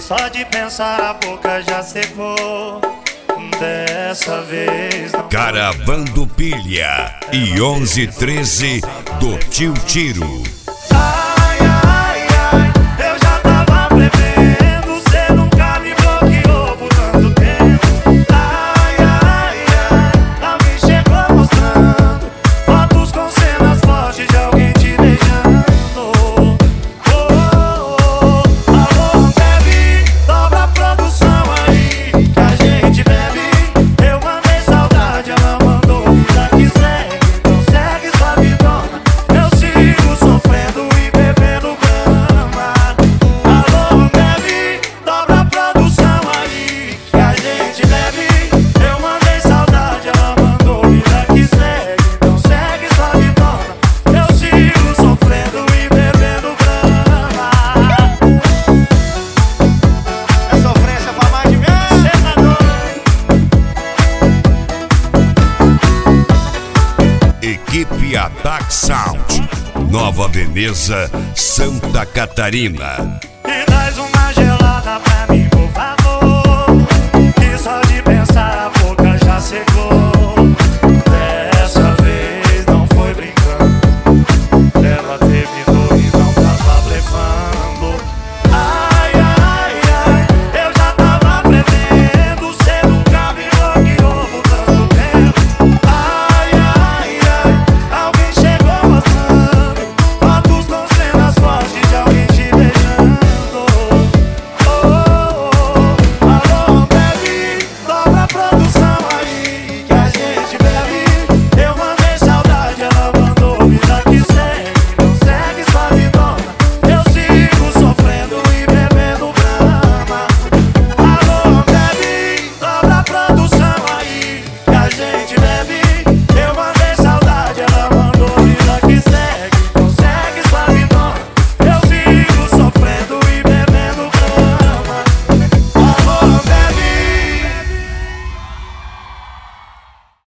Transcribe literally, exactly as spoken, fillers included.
só de pensar a boca já secou. Dessa vez não. Caravando Pilha e onze treze do Tio Tiro. Ai, ai, ai, eu já tava prevendo, cê nunca me bloqueou por tanto tempo. Ai, ai, ai, a mim chegou mostrando fotos com cenas fortes de alguém te beijando. Oh, oh, oh, alô, bebe, dobra a produção aí, que a gente bebe. Eu mandei saudade, ela mandou vida que segue, então segue sua vidona. Eu sigo sofrendo e bebendo grama. Alô, bebe, dobra a produção aí, que a gente bebe. Eu mandei saudade, ela mandou vida que segue, então segue sua vidona. Eu sigo sofrendo e bebendo grama. É sofrência pra mais de mim. Cê tá doido? Equipe Ataque Sound, Nova Veneza, Santa Catarina. E traz uma gelada pra mim, por favor, que só de pensar